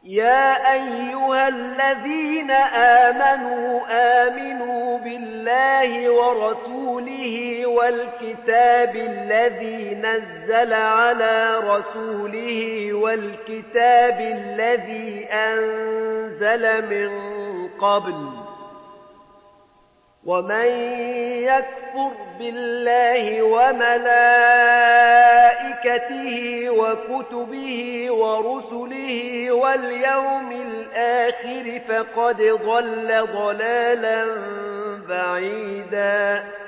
يا أيها الذين آمنوا بالله ورسوله والكتاب الذي نزل على رسوله والكتاب الذي أنزل من قبل ومن يكفر بالله وملائكته وكتبه ورسله واليوم الآخر فقد ضل ضلالا بعيدا